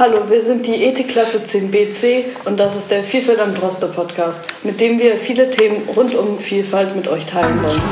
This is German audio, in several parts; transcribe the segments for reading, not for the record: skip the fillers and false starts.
Hallo, wir sind die Ethikklasse 10bc und das ist der Vielfalt am Droste Podcast, mit dem wir viele Themen rund um Vielfalt mit euch teilen wollen.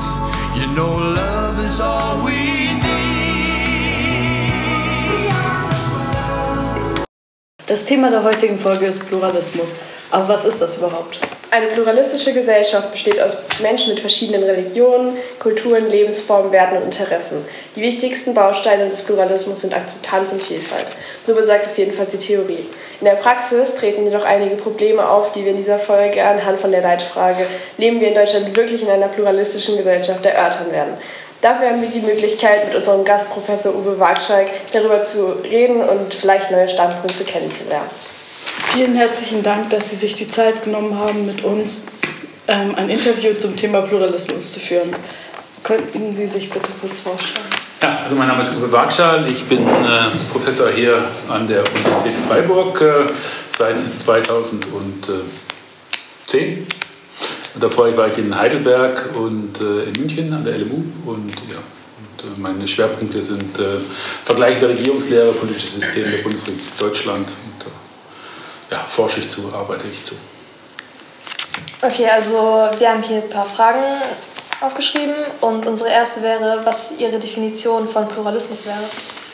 Das Thema der heutigen Folge ist Pluralismus. Aber was ist das überhaupt? Eine pluralistische Gesellschaft besteht aus Menschen mit verschiedenen Religionen, Kulturen, Lebensformen, Werten und Interessen. Die wichtigsten Bausteine des Pluralismus sind Akzeptanz und Vielfalt. So besagt es jedenfalls die Theorie. In der Praxis treten jedoch einige Probleme auf, die wir in dieser Folge anhand von der Leitfrage „Leben wir in Deutschland wirklich in einer pluralistischen Gesellschaft?" erörtern werden. Dafür haben wir die Möglichkeit, mit unserem Gastprofessor Uwe Wagschalk darüber zu reden und vielleicht neue Standpunkte kennenzulernen. Vielen herzlichen Dank, dass Sie sich die Zeit genommen haben, mit uns ein Interview zum Thema Pluralismus zu führen. Könnten Sie sich bitte kurz vorstellen? Ja, also mein Name ist Uwe Wagschalk, ich bin Professor hier an der Universität Freiburg seit 2010. Und davor war ich in Heidelberg und in München an der LMU und meine Schwerpunkte sind vergleichende Regierungslehre, politisches System der Bundesrepublik Deutschland und forsche ich zu, arbeite ich zu. Okay, also wir haben hier ein paar Fragen aufgeschrieben und unsere erste wäre, was Ihre Definition von Pluralismus wäre.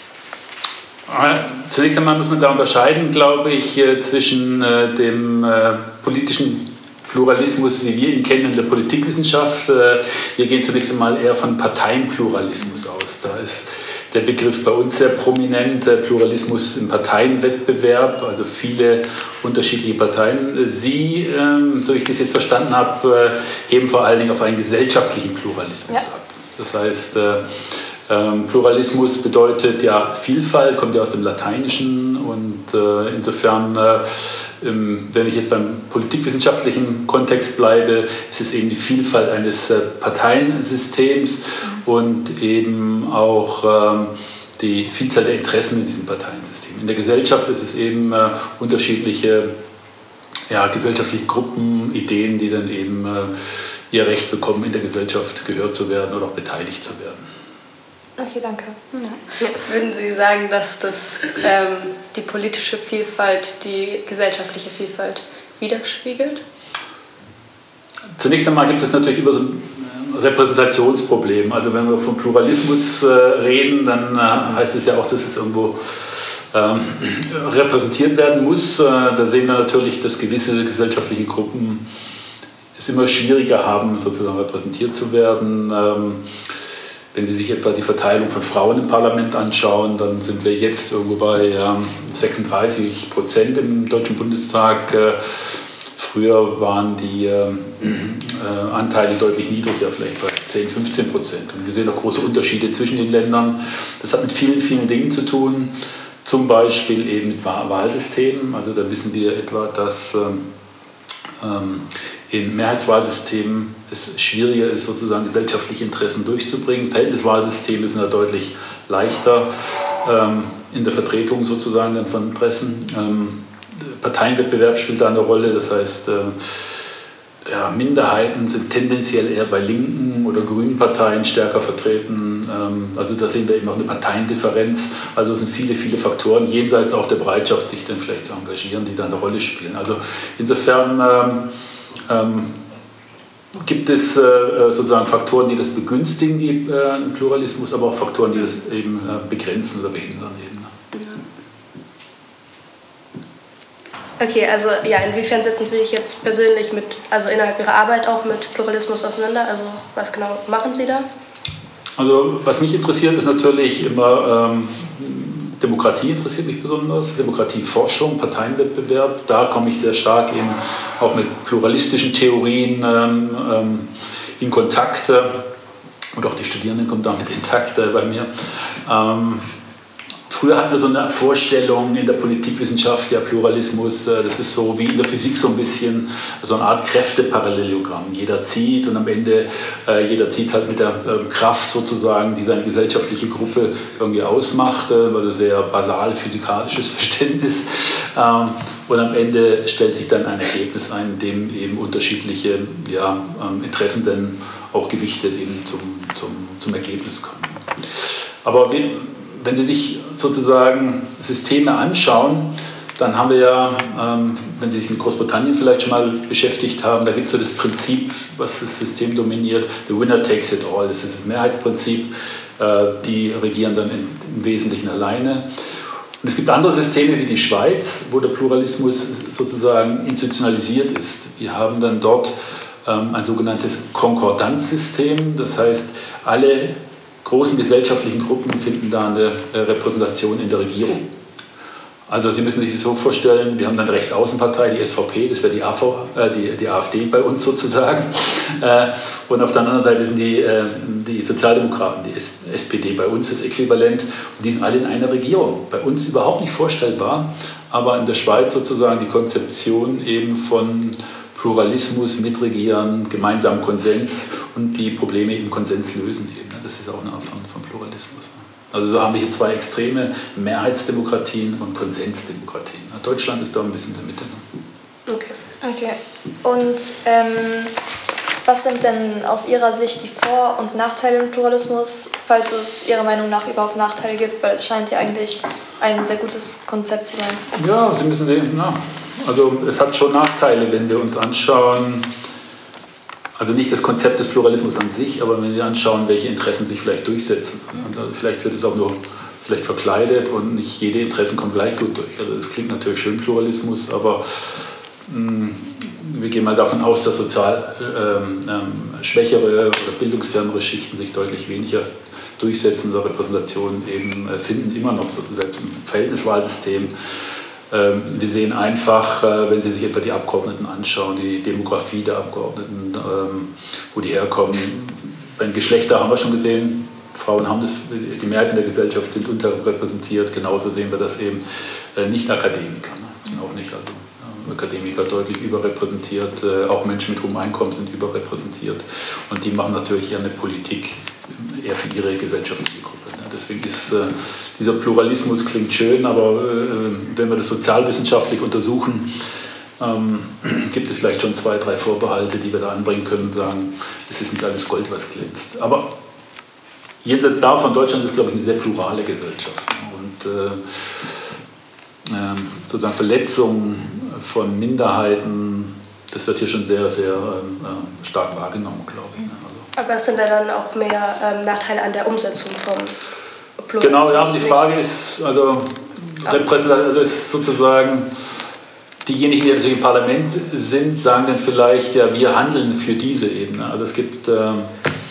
Zunächst einmal muss man da unterscheiden, glaube ich, zwischen dem politischen Pluralismus, wie wir ihn kennen in der Politikwissenschaft. Wir gehen zunächst einmal eher von Parteienpluralismus aus. Da ist der Begriff bei uns sehr prominent, Pluralismus im Parteienwettbewerb, also viele unterschiedliche Parteien. Sie, so ich das jetzt verstanden habe, heben vor allen Dingen auf einen gesellschaftlichen Pluralismus ab. Das heißt, Pluralismus bedeutet ja Vielfalt, kommt ja aus dem Lateinischen und insofern, wenn ich jetzt beim politikwissenschaftlichen Kontext bleibe, ist es eben die Vielfalt eines Parteiensystems und eben auch die Vielzahl der Interessen in diesem Parteiensystem. In der Gesellschaft ist es eben unterschiedliche gesellschaftliche Gruppen, Ideen, die dann eben ihr Recht bekommen, in der Gesellschaft gehört zu werden oder auch beteiligt zu werden. Okay, danke. Ja. Würden Sie sagen, dass die politische Vielfalt die gesellschaftliche Vielfalt widerspiegelt? Zunächst einmal gibt es natürlich immer so ein Repräsentationsproblem. Also wenn wir von Pluralismus reden, dann heißt es ja auch, dass es irgendwo repräsentiert werden muss. Da sehen wir natürlich, dass gewisse gesellschaftliche Gruppen es immer schwieriger haben, sozusagen repräsentiert zu werden. Wenn Sie sich etwa die Verteilung von Frauen im Parlament anschauen, dann sind wir jetzt irgendwo bei 36% im Deutschen Bundestag. Früher waren die Anteile deutlich niedriger, vielleicht bei 10-15%. Und wir sehen auch große Unterschiede zwischen den Ländern. Das hat mit vielen, vielen Dingen zu tun, zum Beispiel eben mit Wahlsystemen. Also da wissen wir etwa, dass in Mehrheitswahlsystemen es schwieriger ist, sozusagen gesellschaftliche Interessen durchzubringen. Verhältniswahlsysteme sind da deutlich leichter in der Vertretung sozusagen dann von Interessen. Parteienwettbewerb spielt da eine Rolle, das heißt, Minderheiten sind tendenziell eher bei linken oder grünen Parteien stärker vertreten. Also da sehen wir eben auch eine Parteiendifferenz. Also es sind viele, viele Faktoren, jenseits auch der Bereitschaft, sich dann vielleicht zu engagieren, die da eine Rolle spielen. Also insofern gibt es sozusagen Faktoren, die das begünstigen, den Pluralismus, aber auch Faktoren, die das eben begrenzen oder behindern. Eben. Okay, also inwiefern setzen Sie sich jetzt persönlich innerhalb Ihrer Arbeit auch mit Pluralismus auseinander? Also was genau machen Sie da? Also was mich interessiert, ist natürlich immer Demokratie interessiert mich besonders, Demokratieforschung, Parteienwettbewerb. Da komme ich sehr stark eben auch mit pluralistischen Theorien in Kontakt. Und auch die Studierenden kommen damit in Kontakt bei mir. Früher hatten wir so eine Vorstellung in der Politikwissenschaft, Pluralismus, das ist so wie in der Physik so ein bisschen so eine Art Kräfteparallelogramm. Jeder zieht und am Ende jeder zieht halt mit der Kraft sozusagen, die seine gesellschaftliche Gruppe irgendwie ausmacht, also sehr basal physikalisches Verständnis. Und am Ende stellt sich dann ein Ergebnis ein, in dem eben unterschiedliche Interessen dann auch gewichtet eben zum Ergebnis kommen. Aber wenn Sie sich sozusagen Systeme anschauen, dann haben wir ja, wenn Sie sich mit Großbritannien vielleicht schon mal beschäftigt haben, da gibt es so das Prinzip, was das System dominiert, the winner takes it all, das ist das Mehrheitsprinzip, die regieren dann im Wesentlichen alleine. Und es gibt andere Systeme wie die Schweiz, wo der Pluralismus sozusagen institutionalisiert ist. Wir haben dann dort ein sogenanntes Konkordanzsystem, das heißt, alle großen gesellschaftlichen Gruppen finden da eine Repräsentation in der Regierung. Also Sie müssen sich das so vorstellen, wir haben dann eine Rechtsaußenpartei, die SVP, das wäre die AfD bei uns sozusagen. Und auf der anderen Seite sind die Sozialdemokraten, die SPD bei uns das Äquivalent. Und die sind alle in einer Regierung. Bei uns überhaupt nicht vorstellbar, aber in der Schweiz sozusagen die Konzeption eben von Pluralismus, Mitregieren, gemeinsamen Konsens und die Probleme im Konsens lösen eben. Das ist auch eine Art von Pluralismus. Also so haben wir hier zwei Extreme, Mehrheitsdemokratien und Konsensdemokratien. Deutschland ist da ein bisschen in der Mitte. Okay. Und was sind denn aus Ihrer Sicht die Vor- und Nachteile im Pluralismus, falls es Ihrer Meinung nach überhaupt Nachteile gibt? Weil es scheint ja eigentlich ein sehr gutes Konzept zu sein. Ja, Sie müssen sehen, also es hat schon Nachteile, wenn wir uns anschauen, also nicht das Konzept des Pluralismus an sich, aber wenn wir anschauen, welche Interessen sich vielleicht durchsetzen. Und vielleicht wird es auch nur vielleicht verkleidet und nicht jede Interessen kommen gleich gut durch. Also das klingt natürlich schön, Pluralismus, aber wir gehen mal davon aus, dass sozial schwächere oder bildungsfernere Schichten sich deutlich weniger durchsetzen, so Repräsentationen eben finden immer noch sozusagen im Verhältniswahlsystem. Wir sehen einfach, wenn Sie sich etwa die Abgeordneten anschauen, die Demografie der Abgeordneten, wo die herkommen. Bei Geschlechter haben wir schon gesehen, Frauen haben das, die Mehrheit in der Gesellschaft sind unterrepräsentiert. Genauso sehen wir das eben Nicht-Akademiker. Sind auch nicht, also Akademiker deutlich überrepräsentiert, auch Menschen mit hohem Einkommen sind überrepräsentiert. Und die machen natürlich eher eine Politik, eher für ihre gesellschaftliche Gruppe. Deswegen ist dieser Pluralismus klingt schön, aber wenn wir das sozialwissenschaftlich untersuchen, gibt es vielleicht schon 2, 3 Vorbehalte, die wir da anbringen können und sagen, es ist nicht alles Gold, was glänzt. Aber jenseits davon, Deutschland ist, glaube ich, eine sehr plurale Gesellschaft. Und sozusagen Verletzungen von Minderheiten, das wird hier schon sehr, sehr stark wahrgenommen, glaube ich. Aber es sind ja dann auch mehr Nachteile an der Umsetzung von Pluralismus. Genau, ja, die Frage ist, also ist sozusagen, diejenigen, die natürlich im Parlament sind, sagen dann vielleicht, ja, wir handeln für diese Ebene. Also es gibt eine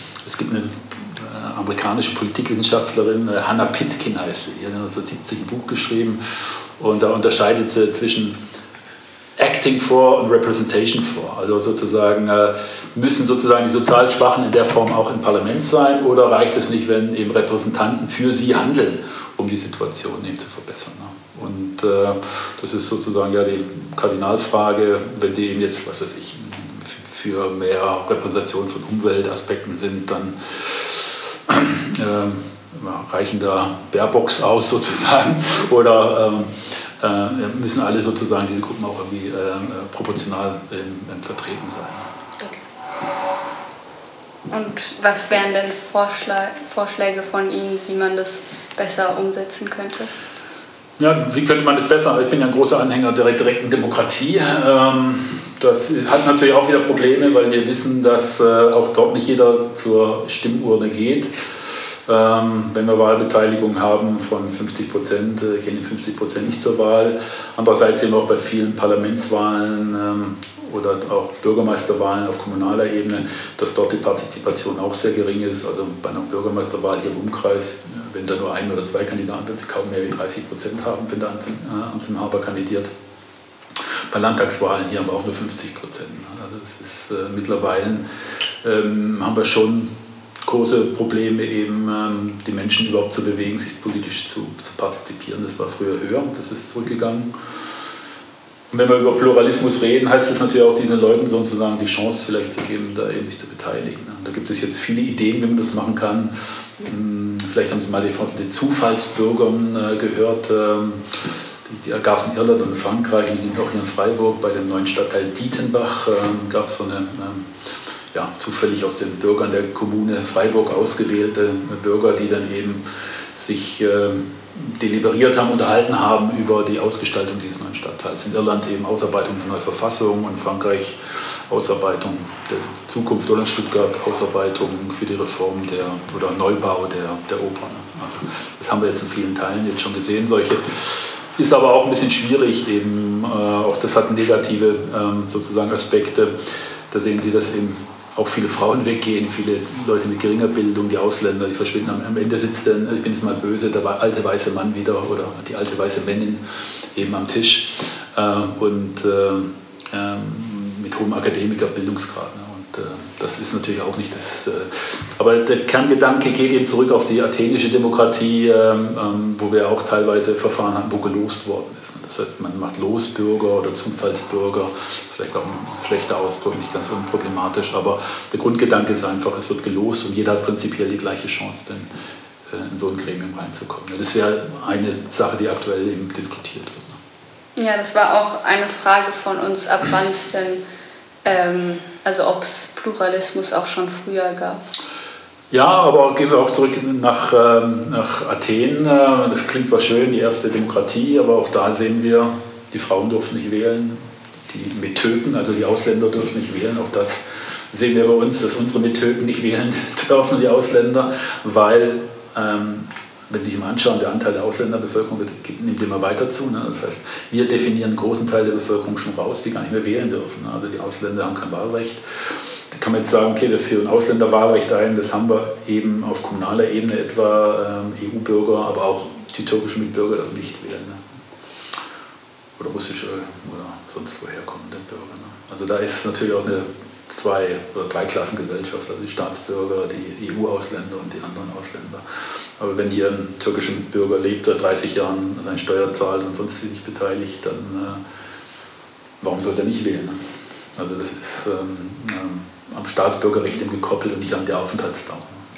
amerikanische Politikwissenschaftlerin, Hannah Pitkin heißt sie, die hat 1970 ein Buch geschrieben und da unterscheidet sie zwischen Acting for und Representation for. Also sozusagen müssen sozusagen die sozial Schwachen in der Form auch im Parlament sein oder reicht es nicht, wenn eben Repräsentanten für sie handeln, um die Situation eben zu verbessern. Ne? Und das ist sozusagen ja die Kardinalfrage, wenn sie eben jetzt, was weiß ich, für mehr Repräsentation von Umweltaspekten sind, dann reichen da Baerbocks aus sozusagen oder müssen alle sozusagen diese Gruppen auch irgendwie proportional vertreten sein. Okay. Und was wären denn Vorschläge von Ihnen, wie man das besser umsetzen könnte? Ja, wie könnte man das besser? Ich bin ja ein großer Anhänger der direkten Demokratie. Das hat natürlich auch wieder Probleme, weil wir wissen, dass auch dort nicht jeder zur Stimmurne geht. Wenn wir Wahlbeteiligung haben von 50%, gehen die 50% nicht zur Wahl. Andererseits sehen wir auch bei vielen Parlamentswahlen oder auch Bürgermeisterwahlen auf kommunaler Ebene, dass dort die Partizipation auch sehr gering ist. Also bei einer Bürgermeisterwahl hier im Umkreis, wenn da nur 1 oder 2 Kandidaten sind, sie kaum mehr wie 30% haben, wenn der Amtsinhaber kandidiert. Bei Landtagswahlen hier haben wir auch nur 50%. Also es ist mittlerweile haben wir schon große Probleme, eben die Menschen überhaupt zu bewegen, sich politisch zu partizipieren. Das war früher höher, das ist zurückgegangen. Und wenn wir über Pluralismus reden, heißt das natürlich auch, diesen Leuten sozusagen die Chance vielleicht zu geben, da eben sich zu beteiligen. Da gibt es jetzt viele Ideen, wie man das machen kann. Vielleicht haben Sie mal von den Zufallsbürgern gehört. Die gab es in Irland und in Frankreich, die auch hier in Freiburg bei dem neuen Stadtteil Dietenbach gab es so eine zufällig aus den Bürgern der Kommune Freiburg ausgewählte Bürger, die dann eben sich deliberiert haben, unterhalten haben über die Ausgestaltung dieses neuen Stadtteils. In Irland eben Ausarbeitung der neuen Verfassung, in Frankreich Ausarbeitung der Zukunft oder in Stuttgart Ausarbeitung für die Reform oder Neubau der Oper. Also das haben wir jetzt in vielen Teilen jetzt schon gesehen. Solche ist aber auch ein bisschen schwierig eben, auch das hat negative sozusagen Aspekte. Da sehen Sie, dass eben auch viele Frauen weggehen, viele Leute mit geringer Bildung, die Ausländer, die verschwinden. Am Ende sitzt dann, ich bin jetzt mal böse, der alte weiße Mann wieder oder die alte weiße Männin eben am Tisch mit hohem Akademikerbildungsgrad. Ne? Und das ist natürlich auch nicht das. Aber der Kerngedanke geht eben zurück auf die athenische Demokratie, wo wir auch teilweise Verfahren haben, wo gelost worden ist. Das heißt, man macht Losbürger oder Zufallsbürger, vielleicht auch ein schlechter Ausdruck, nicht ganz unproblematisch, aber der Grundgedanke ist einfach, es wird gelost und jeder hat prinzipiell die gleiche Chance, denn in so ein Gremium reinzukommen. Das wäre eine Sache, die aktuell eben diskutiert wird. Ja, das war auch eine Frage von uns, ab wann es denn, also ob es Pluralismus auch schon früher gab. Ja, aber gehen wir auch zurück nach Athen. Das klingt zwar schön, die erste Demokratie, aber auch da sehen wir, die Frauen durften nicht wählen, die Metöken, also die Ausländer durften nicht wählen. Auch das sehen wir bei uns, dass unsere Metöken nicht wählen dürfen, die Ausländer, weil, wenn Sie sich mal anschauen, der Anteil der Ausländerbevölkerung nimmt immer weiter zu. Ne? Das heißt, wir definieren einen großen Teil der Bevölkerung schon raus, die gar nicht mehr wählen dürfen. Ne? Also die Ausländer haben kein Wahlrecht. Da kann man jetzt sagen, okay, wir führen Ausländerwahlrecht ein, das haben wir eben auf kommunaler Ebene etwa, EU-Bürger, aber auch die türkischen Mitbürger dürfen nicht wählen. Ne? Oder russische oder sonst woher kommende Bürger. Ne? Also da ist natürlich auch eine Zwei- oder Dreiklassengesellschaft, also die Staatsbürger, die EU-Ausländer und die anderen Ausländer. Aber wenn hier ein türkischer Mitbürger lebt, seit 30 Jahren seine Steuer zahlt und sonst sich beteiligt, dann warum soll er nicht wählen? Ne? Also das ist am Staatsbürgerrecht eben gekoppelt und nicht an der Aufenthaltsdauer.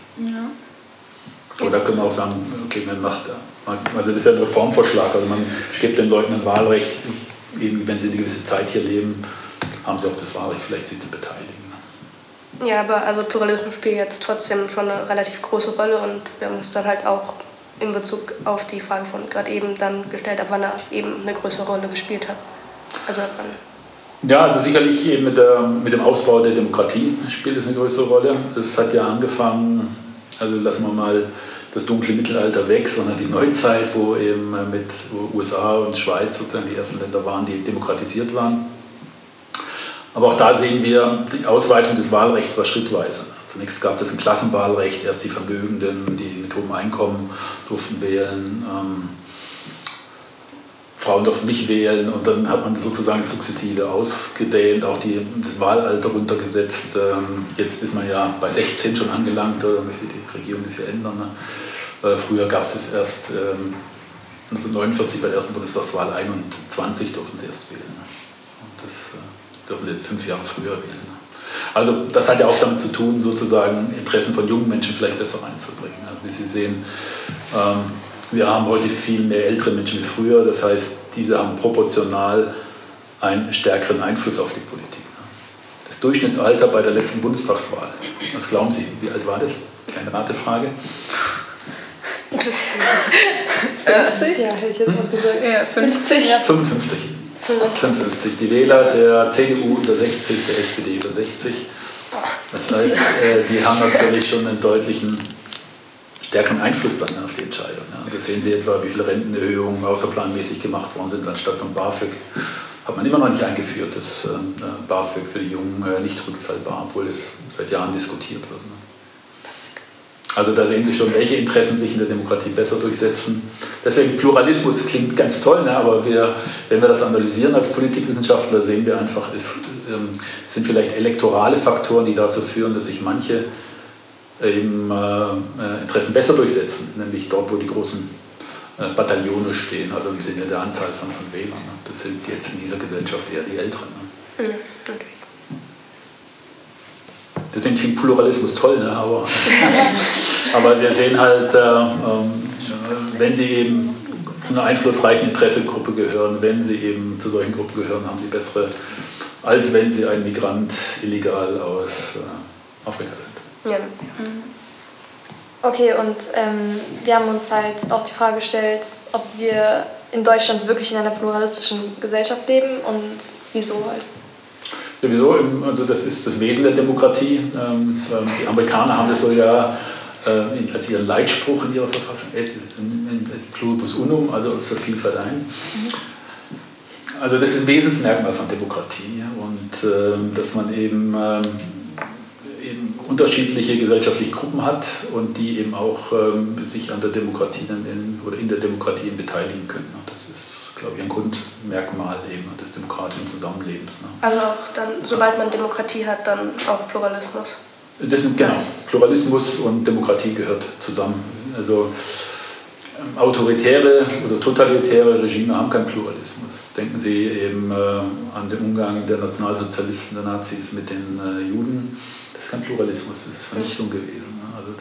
Ja. Oder können wir auch sagen, okay, also das wäre ein Reformvorschlag, also man gibt den Leuten ein Wahlrecht, eben wenn sie eine gewisse Zeit hier leben, haben sie auch das Wahlrecht, vielleicht sich zu beteiligen. Ja, aber also Pluralismus spielt jetzt trotzdem schon eine relativ große Rolle und wir haben uns dann halt auch in Bezug auf die Frage von gerade eben dann gestellt, ab wann er eben eine größere Rolle gespielt hat. Also ab wann. Ja, also sicherlich eben mit dem Ausbau der Demokratie spielt es eine größere Rolle. Es hat ja angefangen, also lassen wir mal das dunkle Mittelalter weg, sondern die Neuzeit, wo eben wo USA und Schweiz sozusagen die ersten Länder waren, die demokratisiert waren. Aber auch da sehen wir, die Ausweitung des Wahlrechts war schrittweise. Zunächst gab es ein Klassenwahlrecht, erst die Vermögenden, die mit hohem Einkommen durften wählen, Frauen durften nicht wählen und dann hat man sozusagen sukzessive ausgedehnt, auch das Wahlalter runtergesetzt. Jetzt ist man ja bei 16 schon angelangt, oder möchte die Regierung das ja ändern. Ne? Früher gab es das erst 1949 bei der ersten Bundestagswahl, 21 durften sie erst wählen. Ne? Und das dürfen sie jetzt 5 Jahre früher wählen. Also das hat ja auch damit zu tun, sozusagen Interessen von jungen Menschen vielleicht besser einzubringen. Also wie Sie sehen, wir haben heute viel mehr ältere Menschen wie früher, das heißt, diese haben proportional einen stärkeren Einfluss auf die Politik. Das Durchschnittsalter bei der letzten Bundestagswahl, was glauben Sie, wie alt war das? Kleine Ratefrage. 50? Ja, hätte ich jetzt noch gesagt. Ja, 50? 55. 55. Die Wähler der CDU über 60, der SPD über 60. Das heißt, die haben natürlich schon einen deutlichen stärkeren Einfluss dann auf die Entscheidung. Ja. Da sehen Sie etwa, wie viele Rentenerhöhungen außerplanmäßig gemacht worden sind, anstatt von BAföG. Hat man immer noch nicht eingeführt, das BAföG für die Jungen nicht rückzahlbar, obwohl es seit Jahren diskutiert wird. Ne. Also da sehen Sie schon, welche Interessen sich in der Demokratie besser durchsetzen. Deswegen Pluralismus klingt ganz toll, ne? Aber wenn wir das analysieren als Politikwissenschaftler, sehen wir einfach, es sind vielleicht elektorale Faktoren, die dazu führen, dass sich manche eben Interessen besser durchsetzen, nämlich dort, wo die großen Bataillone stehen, also im Sinne der Anzahl von Wählern. Ne? Das sind jetzt in dieser Gesellschaft eher die Älteren. Ne? Ja, natürlich. Deswegen klingt Pluralismus toll, ne? Aber wir sehen halt, wenn Sie eben zu einer einflussreichen Interessengruppe gehören, wenn Sie eben zu solchen Gruppen gehören, haben Sie bessere, als wenn Sie ein Migrant illegal aus Afrika sind. Ja. Okay, und wir haben uns halt auch die Frage gestellt, ob wir in Deutschland wirklich in einer pluralistischen Gesellschaft leben und wieso halt. Ja, wieso? Also das ist das Wesen der Demokratie. Die Amerikaner haben das so ja als ihren Leitspruch in ihrer Verfassung, et pluribus unum, also aus der Vielfalt ein. Also das ist ein Wesensmerkmal von Demokratie und dass man eben unterschiedliche gesellschaftliche Gruppen hat und die eben auch sich an der Demokratie oder in der Demokratie beteiligen können. Und das ist, glaube ich, ein Grundmerkmal eben des demokratischen Zusammenlebens. Ne? Also auch dann, sobald man Demokratie hat, dann auch Pluralismus. Das sind, genau, Pluralismus und Demokratie gehört zusammen. Also autoritäre oder totalitäre Regime haben keinen Pluralismus. Denken Sie eben an den Umgang der Nationalsozialisten, der Nazis mit den Juden. Das ist kein Pluralismus, das ist Vernichtung gewesen. Ne? Also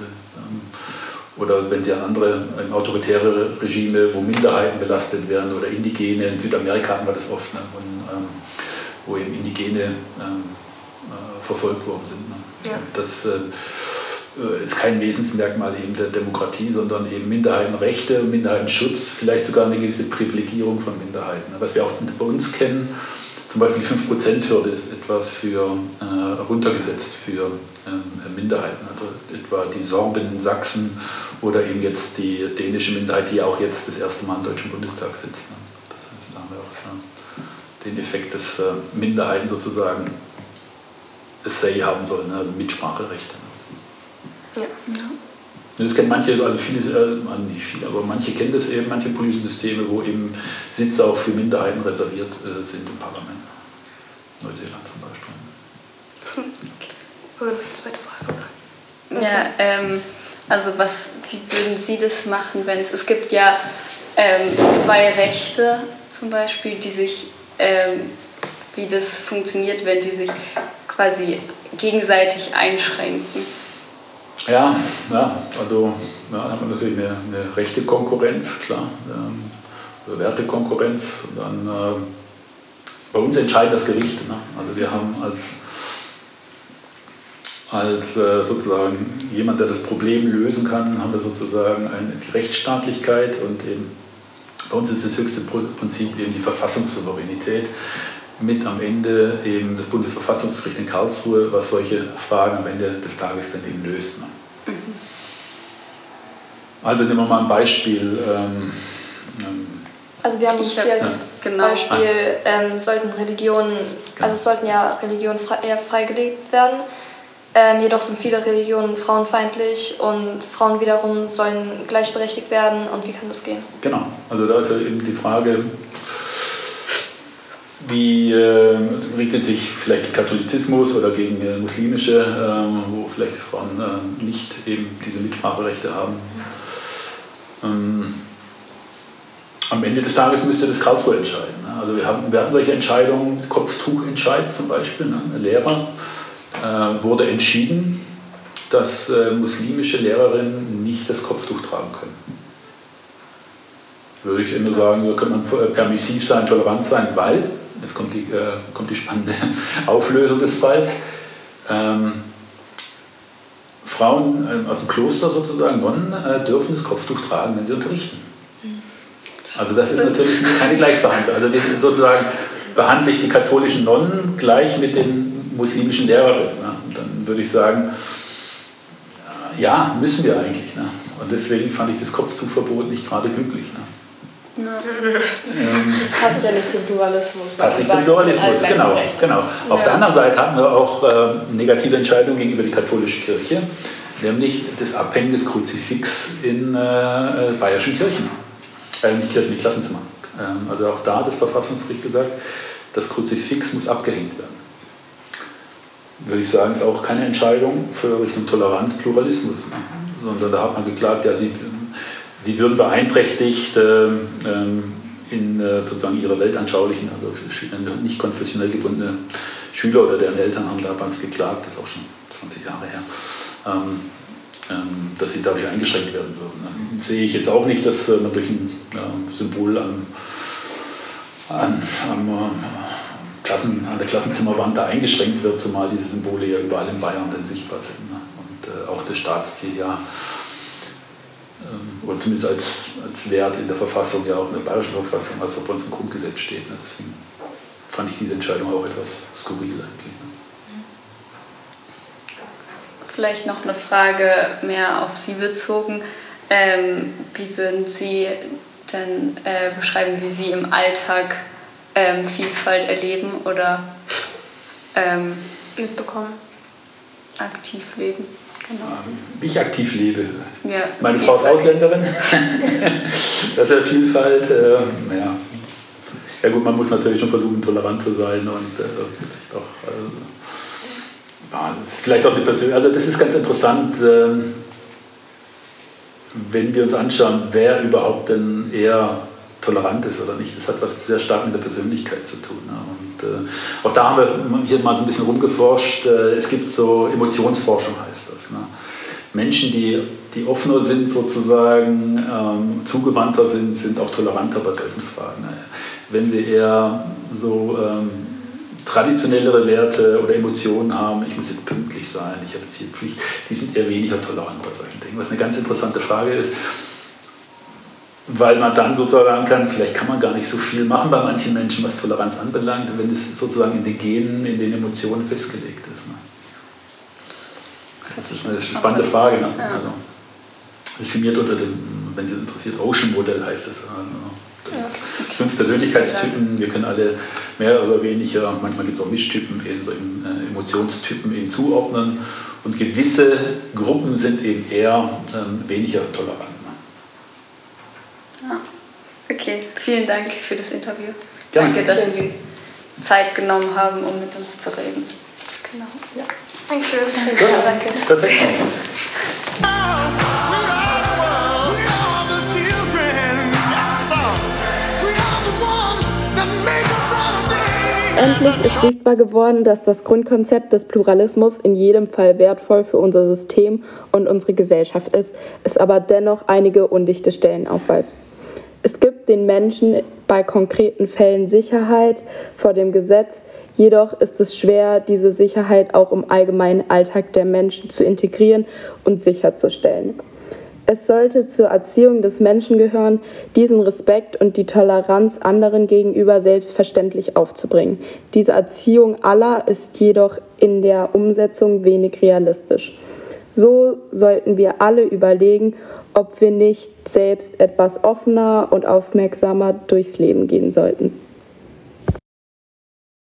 oder wenn Sie an andere autoritäre Regime, wo Minderheiten belastet werden oder Indigene, in Südamerika hatten wir das oft, ne? Wo eben Indigene verfolgt worden sind. Ne? Ja. Das ist kein Wesensmerkmal eben der Demokratie, sondern eben Minderheitenrechte, Minderheitenschutz, vielleicht sogar eine gewisse Privilegierung von Minderheiten. Was wir auch bei uns kennen, zum Beispiel die 5%-Hürde ist etwa runtergesetzt für Minderheiten, also etwa die Sorben in Sachsen oder eben jetzt die dänische Minderheit, die ja auch jetzt das erste Mal im Deutschen Bundestag sitzt. Das heißt, da haben wir auch den Effekt, dass Minderheiten sozusagen ein Say haben sollen, also Mitspracherechte. Ja. Das kennen manche, also viele, nicht viele, aber manche kennen das eben, manche politische Systeme, wo eben Sitze auch für Minderheiten reserviert sind im Parlament. Neuseeland zum Beispiel. Okay. Oder noch eine zweite Frage, oder? Ja, also wie würden Sie das machen, wenn es gibt ja zwei Rechte zum Beispiel, die sich, wie das funktioniert, wenn die sich quasi gegenseitig einschränken? Ja, also haben wir natürlich eine rechte Konkurrenz, klar, oder Wertekonkurrenz. Und dann bei uns entscheidet das Gericht. Ne? Also wir haben als sozusagen jemand, der das Problem lösen kann, haben wir sozusagen die Rechtsstaatlichkeit und eben bei uns ist das höchste Prinzip eben die Verfassungssouveränität. Mit am Ende eben das Bundesverfassungsgericht in Karlsruhe, was solche Fragen am Ende des Tages dann eben löst. Ne? Mhm. Also nehmen wir mal ein Beispiel. Also wir haben uns hier als Beispiel, sollten Religionen, also es sollten ja Religionen eher freigelebt werden, jedoch sind viele Religionen frauenfeindlich und Frauen wiederum sollen gleichberechtigt werden und wie kann das gehen? Genau, also da ist ja eben die Frage, wie richtet sich vielleicht der Katholizismus oder gegen muslimische, wo vielleicht die Frauen nicht eben diese Mitspracherechte haben. Am Ende des Tages müsste das Karlsruhe entscheiden. Ne? Also wir hatten solche Entscheidungen, Kopftuchentscheid zum Beispiel, ne? Lehrer, wurde entschieden, dass muslimische Lehrerinnen nicht das Kopftuch tragen können. Würde ich immer sagen, da kann man permissiv sein, tolerant sein, weil, jetzt kommt die spannende Auflösung des Falls, Frauen aus dem Kloster sozusagen, Nonnen, dürfen das Kopftuch tragen, wenn sie unterrichten. Also das ist natürlich keine Gleichbehandlung. Also sozusagen behandle ich die katholischen Nonnen gleich mit den muslimischen Lehrerinnen. Ne? Und dann würde ich sagen, ja, müssen wir eigentlich. Ne? Und deswegen fand ich das Kopftuchverbot nicht gerade glücklich. Ne? Das passt ja nicht zum Pluralismus. Passt nicht zum Pluralismus, genau. Auf der anderen Seite hatten wir auch negative Entscheidungen gegenüber der katholischen Kirche, nämlich das Abhängen des Kruzifix in bayerischen Kirchen. Nicht Kirchen, die Klassenzimmer. Also auch da hat das Verfassungsgericht gesagt, das Kruzifix muss abgehängt werden. Würde ich sagen, ist auch keine Entscheidung für Richtung Toleranz, Pluralismus. Ne? Sondern da hat man geklagt, ja, sie würden beeinträchtigt in sozusagen ihrer weltanschaulichen, also nicht konfessionell gebundene Schüler oder deren Eltern haben damals geklagt, das ist auch schon 20 Jahre her, dass sie dadurch eingeschränkt werden würden. Sehe ich jetzt auch nicht, dass man durch ein Symbol an der Klassenzimmerwand da eingeschränkt wird, zumal diese Symbole ja überall in Bayern dann sichtbar sind. Ne? Und auch das Staatsziel ja oder zumindest als Wert in der Verfassung, ja auch in der bayerischen Verfassung, als ob bei uns im Grundgesetz steht. Ne? Deswegen fand ich diese Entscheidung auch etwas skurril eigentlich. Ne? Vielleicht noch eine Frage mehr auf Sie bezogen. Wie würden Sie denn beschreiben, wie Sie im Alltag Vielfalt erleben oder mitbekommen? Aktiv leben? Genau. Wie ich aktiv lebe. Ja, meine Frau ist Ausländerin. Das ist ja Vielfalt. Ja gut, man muss natürlich schon versuchen, tolerant zu sein und vielleicht auch... das ist vielleicht auch eine persönliche... Also das ist ganz interessant, wenn wir uns anschauen, wer überhaupt denn eher tolerant ist oder nicht. Das hat was sehr stark mit der Persönlichkeit zu tun. Ne? Und auch da haben wir hier mal so ein bisschen rumgeforscht. Es gibt so Emotionsforschung, heißt das. Ne? Menschen, die offener sind sozusagen, zugewandter sind auch toleranter bei solchen Fragen. Ne? Wenn sie eher so traditionellere Werte oder Emotionen haben, ich muss jetzt pünktlich sein, ich habe jetzt hier Pflicht, die sind eher weniger tolerant bei solchen Dingen. Was eine ganz interessante Frage ist, weil man dann sozusagen sagen kann, vielleicht kann man gar nicht so viel machen bei manchen Menschen, was Toleranz anbelangt, wenn es sozusagen in den Genen, in den Emotionen festgelegt ist. Ne? Das ist eine spannende Frage. Ne? Ja. Also, das ist firmiert unter dem, wenn Sie interessiert, Ocean-Modell heißt es. 5 Persönlichkeitstypen, wir können alle mehr oder weniger, manchmal gibt es auch Mischtypen, eben so Emotionstypen eben zuordnen und gewisse Gruppen sind eben eher weniger tolerant. Ja. Okay, vielen Dank für das Interview. Gerne. Danke, dass Sie die Zeit genommen haben, um mit uns zu reden. Genau. Ja. Dankeschön. Ja, danke. Perfekt. Endlich ist sichtbar geworden, dass das Grundkonzept des Pluralismus in jedem Fall wertvoll für unser System und unsere Gesellschaft ist, es aber dennoch einige undichte Stellen aufweist. Es gibt den Menschen bei konkreten Fällen Sicherheit vor dem Gesetz, jedoch ist es schwer, diese Sicherheit auch im allgemeinen Alltag der Menschen zu integrieren und sicherzustellen. Es sollte zur Erziehung des Menschen gehören, diesen Respekt und die Toleranz anderen gegenüber selbstverständlich aufzubringen. Diese Erziehung aller ist jedoch in der Umsetzung wenig realistisch. So sollten wir alle überlegen, ob wir nicht selbst etwas offener und aufmerksamer durchs Leben gehen sollten.